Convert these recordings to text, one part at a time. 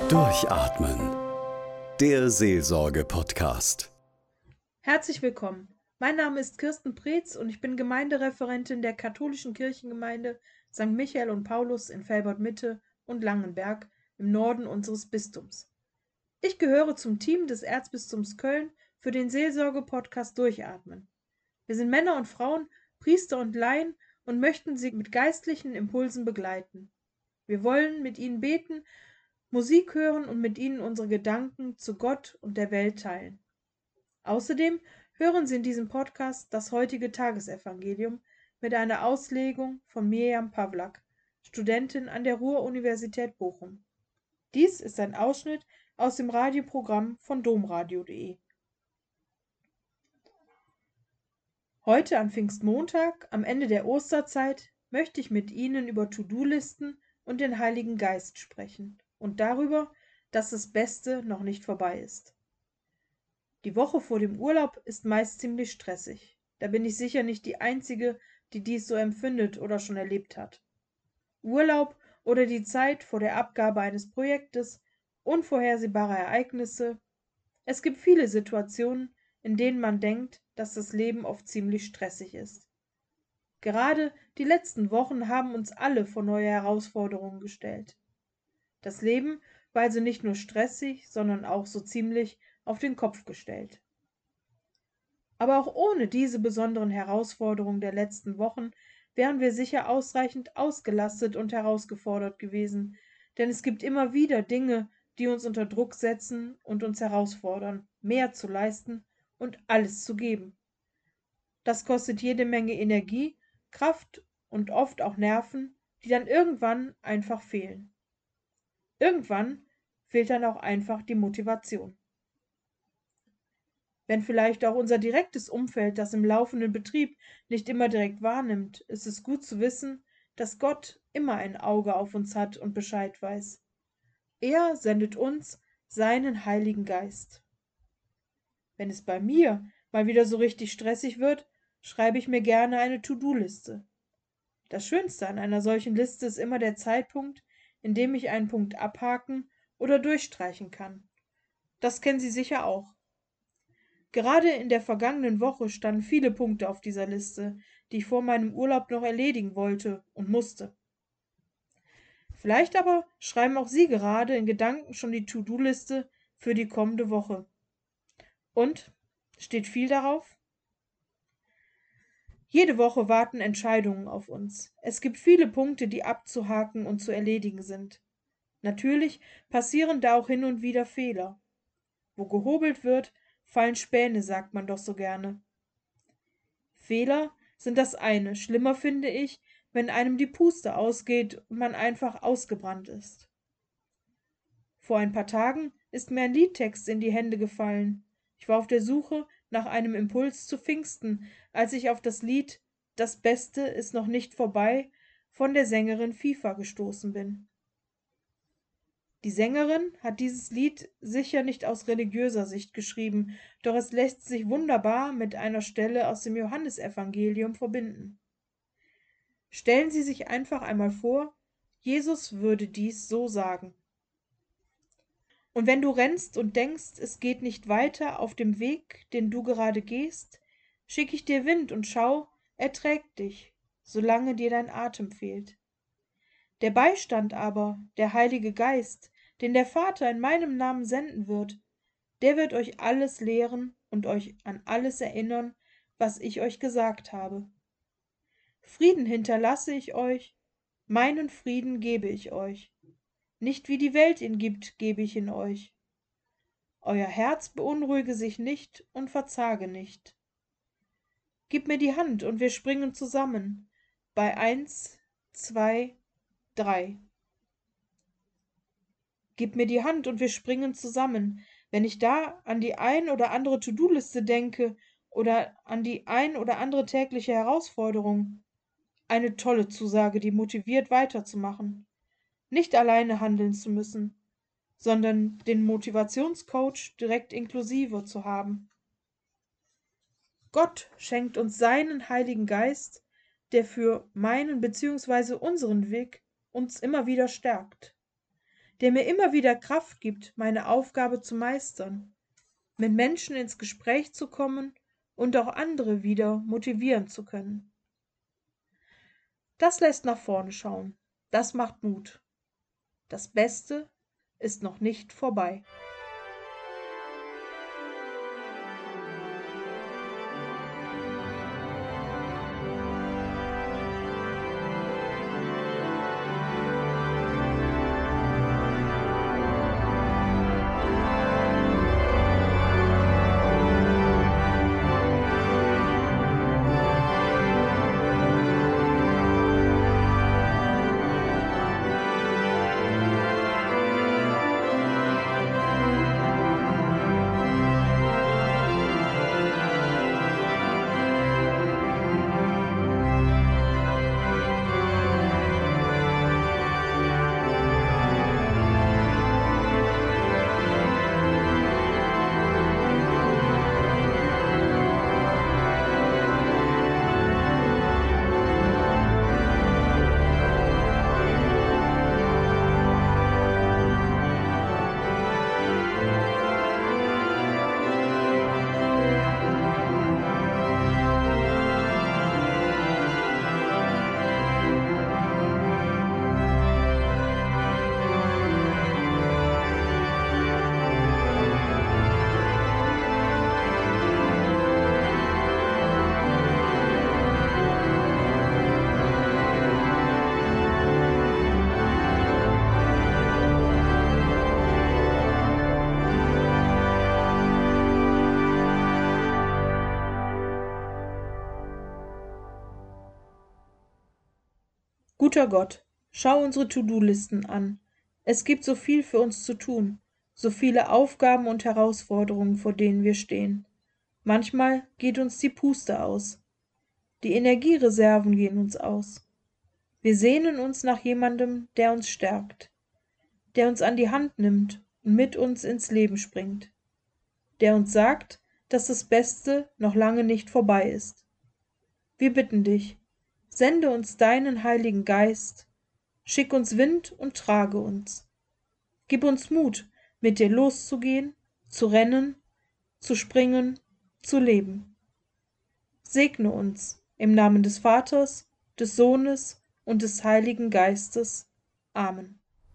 Durchatmen. Der Seelsorge-Podcast. Herzlich willkommen. Mein Name ist Kirsten Preetz und ich bin Gemeindereferentin der katholischen Kirchengemeinde St. Michael und Paulus in Velbert-Mitte und Langenberg im Norden unseres Bistums. Ich gehöre zum Team des Erzbistums Köln für den Seelsorge-Podcast Durchatmen. Wir sind Männer und Frauen, Priester und Laien und möchten Sie mit geistlichen Impulsen begleiten. Wir wollen mit Ihnen beten, Musik hören und mit Ihnen unsere Gedanken zu Gott und der Welt teilen. Außerdem hören Sie in diesem Podcast das heutige Tagesevangelium mit einer Auslegung von Mirjam Pawlak, Studentin an der Ruhr-Universität Bochum. Dies ist ein Ausschnitt aus dem Radioprogramm von domradio.de. Heute an Pfingstmontag, am Ende der Osterzeit, möchte ich mit Ihnen über To-Do-Listen und den Heiligen Geist sprechen und darüber, dass das Beste noch nicht vorbei ist. Die Woche vor dem Urlaub ist meist ziemlich stressig. Da bin ich sicher nicht die Einzige, die dies so empfindet oder schon erlebt hat. Urlaub oder die Zeit vor der Abgabe eines Projektes, unvorhersehbare Ereignisse. Es gibt viele Situationen, in denen man denkt, dass das Leben oft ziemlich stressig ist. Gerade die letzten Wochen haben uns alle vor neue Herausforderungen gestellt. Das Leben war also nicht nur stressig, sondern auch so ziemlich auf den Kopf gestellt. Aber auch ohne diese besonderen Herausforderungen der letzten Wochen wären wir sicher ausreichend ausgelastet und herausgefordert gewesen, denn es gibt immer wieder Dinge, die uns unter Druck setzen und uns herausfordern, mehr zu leisten und alles zu geben. Das kostet jede Menge Energie, Kraft und oft auch Nerven, die dann irgendwann einfach fehlen. Irgendwann fehlt dann auch einfach die Motivation. Wenn vielleicht auch unser direktes Umfeld das im laufenden Betrieb nicht immer direkt wahrnimmt, ist es gut zu wissen, dass Gott immer ein Auge auf uns hat und Bescheid weiß. Er sendet uns seinen Heiligen Geist. Wenn es bei mir mal wieder so richtig stressig wird, schreibe ich mir gerne eine To-Do-Liste. Das Schönste an einer solchen Liste ist immer der Zeitpunkt, in dem ich einen Punkt abhaken oder durchstreichen kann. Das kennen Sie sicher auch. Gerade in der vergangenen Woche standen viele Punkte auf dieser Liste, die ich vor meinem Urlaub noch erledigen wollte und musste. Vielleicht aber schreiben auch Sie gerade in Gedanken schon die To-Do-Liste für die kommende Woche. Und? Steht viel darauf? Jede Woche warten Entscheidungen auf uns. Es gibt viele Punkte, die abzuhaken und zu erledigen sind. Natürlich passieren da auch hin und wieder Fehler. Wo gehobelt wird, fallen Späne, sagt man doch so gerne. Fehler sind das eine. Schlimmer finde ich, wenn einem die Puste ausgeht und man einfach ausgebrannt ist. Vor ein paar Tagen ist mir ein Liedtext in die Hände gefallen. Ich war auf der Suche nach einem Impuls zu Pfingsten, als ich auf das Lied „Das Beste ist noch nicht vorbei“ von der Sängerin FIFA gestoßen bin. Die Sängerin hat dieses Lied sicher nicht aus religiöser Sicht geschrieben, doch es lässt sich wunderbar mit einer Stelle aus dem Johannesevangelium verbinden. Stellen Sie sich einfach einmal vor, Jesus würde dies so sagen. Und wenn du rennst und denkst, es geht nicht weiter auf dem Weg, den du gerade gehst, schicke ich dir Wind und schau, er trägt dich, solange dir dein Atem fehlt. Der Beistand aber, der Heilige Geist, den der Vater in meinem Namen senden wird, der wird euch alles lehren und euch an alles erinnern, was ich euch gesagt habe. Frieden hinterlasse ich euch, meinen Frieden gebe ich euch. Nicht wie die Welt ihn gibt, gebe ich ihn euch. Euer Herz beunruhige sich nicht und verzage nicht. Gib mir die Hand und wir springen zusammen. Bei 1, 2, 3. Gib mir die Hand und wir springen zusammen. Wenn ich da an die ein oder andere To-Do-Liste denke oder an die ein oder andere tägliche Herausforderung, eine tolle Zusage, die motiviert weiterzumachen. Nicht alleine handeln zu müssen, sondern den Motivationscoach direkt inklusive zu haben. Gott schenkt uns seinen Heiligen Geist, der für meinen bzw. unseren Weg uns immer wieder stärkt. der mir immer wieder Kraft gibt, meine Aufgabe zu meistern, mit Menschen ins Gespräch zu kommen und auch andere wieder motivieren zu können. Das lässt nach vorne schauen. Das macht Mut. Das Beste ist noch nicht vorbei. Guter Gott, schau unsere To-Do-Listen an. Es gibt so viel für uns zu tun, so viele Aufgaben und Herausforderungen, vor denen wir stehen. Manchmal geht uns die Puste aus. Die Energiereserven gehen uns aus. Wir sehnen uns nach jemandem, der uns stärkt, der uns an die Hand nimmt und mit uns ins Leben springt, der uns sagt, dass das Beste noch lange nicht vorbei ist. Wir bitten dich, sende uns deinen Heiligen Geist, schick uns Wind und trage uns. Gib uns Mut, mit dir loszugehen, zu rennen, zu springen, zu leben. Segne uns im Namen des Vaters, des Sohnes und des Heiligen Geistes. Amen.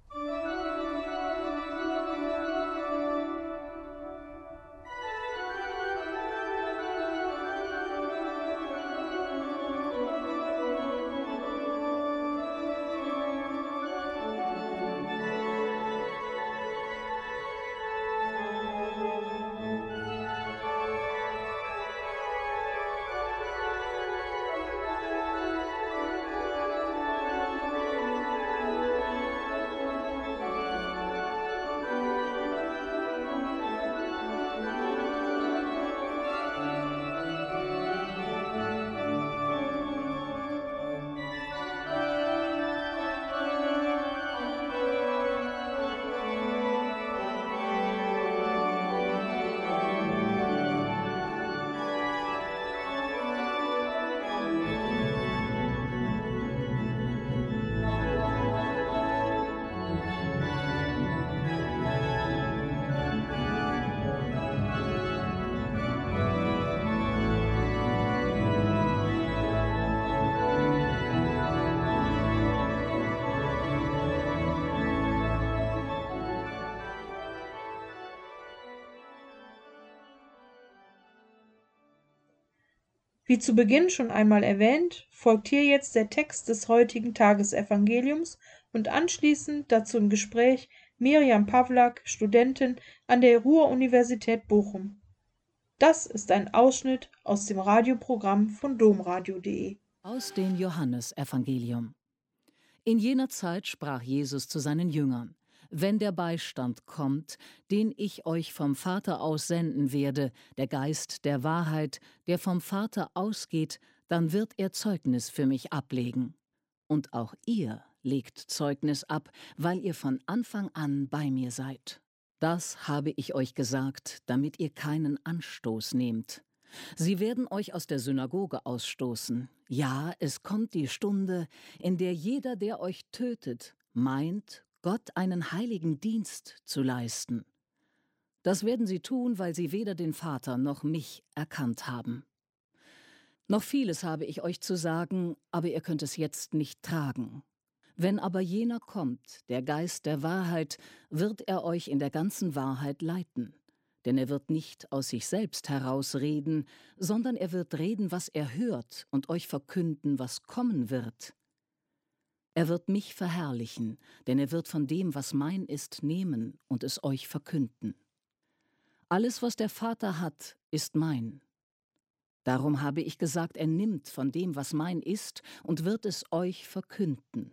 Wie zu Beginn schon einmal erwähnt, folgt hier jetzt der Text des heutigen Tagesevangeliums und anschließend dazu im Gespräch Mirjam Pawlak, Studentin an der Ruhr-Universität Bochum. Das ist ein Ausschnitt aus dem Radioprogramm von domradio.de. Aus dem Johannesevangelium. In jener Zeit sprach Jesus zu seinen Jüngern: Wenn der Beistand kommt, den ich euch vom Vater aus senden werde, der Geist der Wahrheit, der vom Vater ausgeht, dann wird er Zeugnis für mich ablegen. Und auch ihr legt Zeugnis ab, weil ihr von Anfang an bei mir seid. Das habe ich euch gesagt, damit ihr keinen Anstoß nehmt. Sie werden euch aus der Synagoge ausstoßen. Ja, es kommt die Stunde, in der jeder, der euch tötet, meint, Gott einen heiligen Dienst zu leisten. Das werden sie tun, weil sie weder den Vater noch mich erkannt haben. Noch vieles habe ich euch zu sagen, aber ihr könnt es jetzt nicht tragen. Wenn aber jener kommt, der Geist der Wahrheit, wird er euch in der ganzen Wahrheit leiten. Denn er wird nicht aus sich selbst herausreden, sondern er wird reden, was er hört, und euch verkünden, was kommen wird. Er wird mich verherrlichen, denn er wird von dem, was mein ist, nehmen und es euch verkünden. Alles, was der Vater hat, ist mein. Darum habe ich gesagt, er nimmt von dem, was mein ist, und wird es euch verkünden.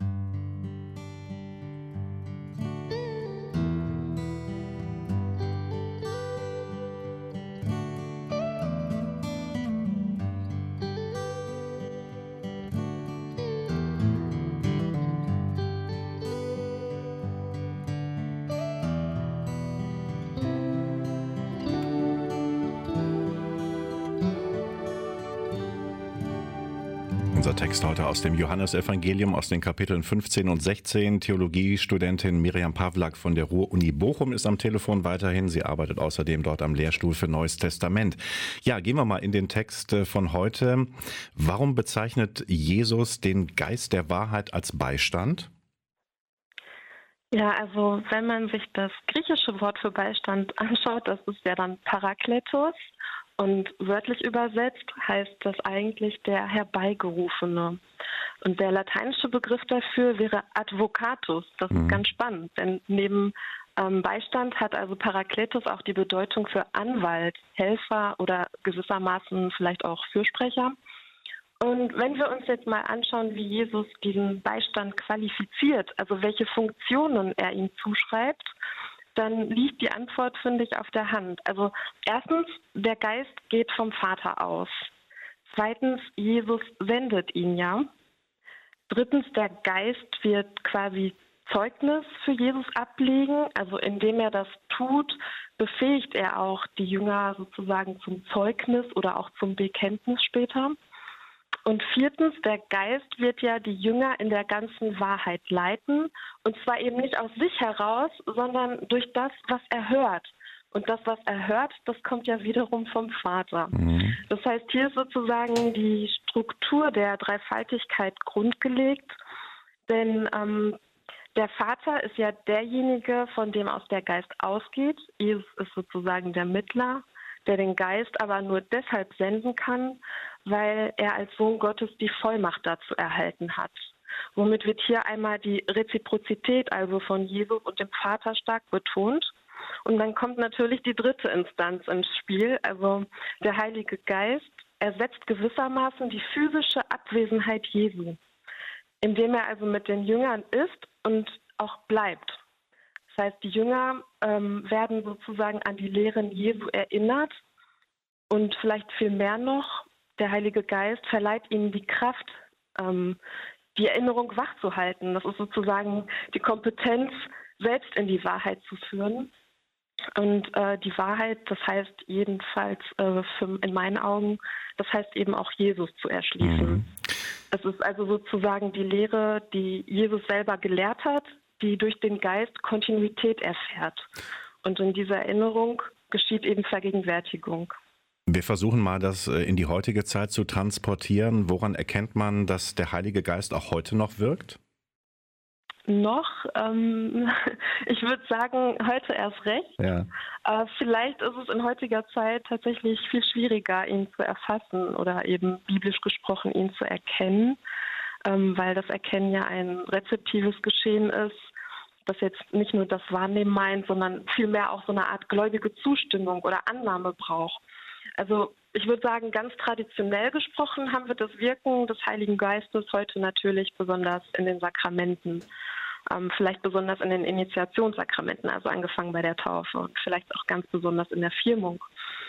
Unser Text heute aus dem Johannesevangelium aus den Kapiteln 15 und 16. Theologiestudentin Miriam Pawlak von der Ruhr-Uni Bochum ist am Telefon weiterhin. Sie arbeitet außerdem dort am Lehrstuhl für Neues Testament. Ja, gehen wir mal in den Text von heute. Warum bezeichnet Jesus den Geist der Wahrheit als Beistand? Ja, also wenn man sich das griechische Wort für Beistand anschaut, das ist ja dann Parakletos. Und wörtlich übersetzt heißt das eigentlich der Herbeigerufene. Und der lateinische Begriff dafür wäre Advocatus. Das ist ganz spannend, denn neben Beistand hat also Parakletos auch die Bedeutung für Anwalt, Helfer oder gewissermaßen vielleicht auch Fürsprecher. Und wenn wir uns jetzt mal anschauen, wie Jesus diesen Beistand qualifiziert, also welche Funktionen er ihm zuschreibt, dann liegt die Antwort, finde ich, auf der Hand. Also erstens, der Geist geht vom Vater aus. Zweitens, Jesus sendet ihn ja. Drittens, der Geist wird quasi Zeugnis für Jesus ablegen. Also indem er das tut, befähigt er auch die Jünger sozusagen zum Zeugnis oder auch zum Bekenntnis später. Und viertens, der Geist wird ja die Jünger in der ganzen Wahrheit leiten. Und zwar eben nicht aus sich heraus, sondern durch das, was er hört. Und das, was er hört, das kommt ja wiederum vom Vater. Das heißt, hier ist sozusagen die Struktur der Dreifaltigkeit grundgelegt. Denn der Vater ist ja derjenige, von dem aus der Geist ausgeht. Jesus ist sozusagen der Mittler, der den Geist aber nur deshalb senden kann, weil er als Sohn Gottes die Vollmacht dazu erhalten hat. Womit wird hier einmal die Reziprozität, also von Jesus und dem Vater, stark betont. Und dann kommt natürlich die dritte Instanz ins Spiel, also der Heilige Geist ersetzt gewissermaßen die physische Abwesenheit Jesu, indem er also mit den Jüngern ist und auch bleibt. Das heißt, die Jünger werden sozusagen an die Lehren Jesu erinnert und vielleicht viel mehr noch, der Heilige Geist verleiht ihnen die Kraft, die Erinnerung wachzuhalten. Das ist sozusagen die Kompetenz, selbst in die Wahrheit zu führen. Und die Wahrheit, das heißt jedenfalls in meinen Augen, das heißt eben auch Jesus zu erschließen. Es ist also sozusagen die Lehre, die Jesus selber gelehrt hat, die durch den Geist Kontinuität erfährt. Und in dieser Erinnerung geschieht eben Vergegenwärtigung. Wir versuchen mal, das in die heutige Zeit zu transportieren. Woran erkennt man, dass der Heilige Geist auch heute noch wirkt? Ich würde sagen, heute erst recht. Ja. Vielleicht ist es in heutiger Zeit tatsächlich viel schwieriger, ihn zu erfassen oder eben biblisch gesprochen ihn zu erkennen, weil das Erkennen ja ein rezeptives Geschehen ist, das jetzt nicht nur das Wahrnehmen meint, sondern vielmehr auch so eine Art gläubige Zustimmung oder Annahme braucht. Also ich würde sagen, ganz traditionell gesprochen haben wir das Wirken des Heiligen Geistes heute natürlich besonders in den Sakramenten, vielleicht besonders in den Initiationssakramenten, also angefangen bei der Taufe und vielleicht auch ganz besonders in der Firmung.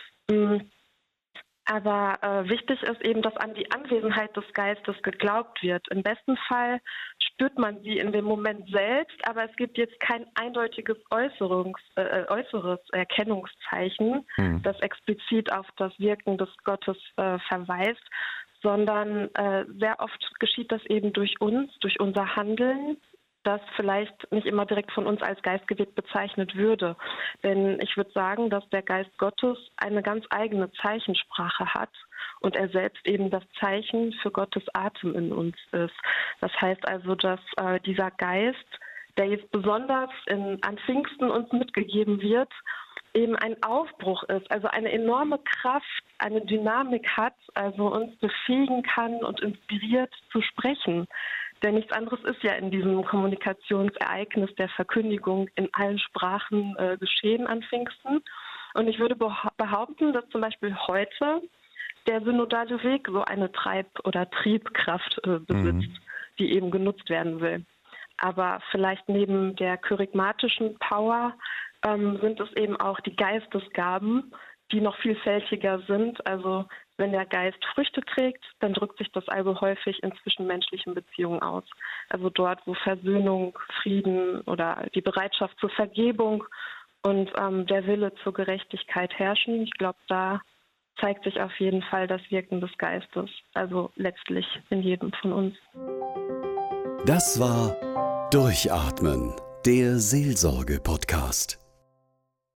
Aber wichtig ist eben, dass an die Anwesenheit des Geistes geglaubt wird. Im besten Fall spürt man sie in dem Moment selbst, aber es gibt jetzt kein eindeutiges äußeres Erkennungszeichen, das explizit auf das Wirken des Gottes verweist, sondern sehr oft geschieht das eben durch uns, durch unser Handeln, das vielleicht nicht immer direkt von uns als geistgewirkt bezeichnet würde. Denn ich würde sagen, dass der Geist Gottes eine ganz eigene Zeichensprache hat und er selbst eben das Zeichen für Gottes Atem in uns ist. Das heißt also, dass dieser Geist, der jetzt besonders an Pfingsten uns mitgegeben wird, eben ein Aufbruch ist, also eine enorme Kraft, eine Dynamik hat, also uns befähigen kann und inspiriert zu sprechen. Denn nichts anderes ist ja in diesem Kommunikationsereignis der Verkündigung in allen Sprachen geschehen an Pfingsten. Und ich würde behaupten, dass zum Beispiel heute der synodale Weg so eine oder Triebkraft besitzt, die eben genutzt werden will. Aber vielleicht neben der kyrigmatischen Power sind es eben auch die Geistesgaben, die noch vielfältiger sind. Also wenn der Geist Früchte trägt, dann drückt sich das also häufig in zwischenmenschlichen Beziehungen aus. Also dort, wo Versöhnung, Frieden oder die Bereitschaft zur Vergebung und der Wille zur Gerechtigkeit herrschen. Ich glaube, da zeigt sich auf jeden Fall das Wirken des Geistes, also letztlich in jedem von uns. Das war Durchatmen, der Seelsorge-Podcast.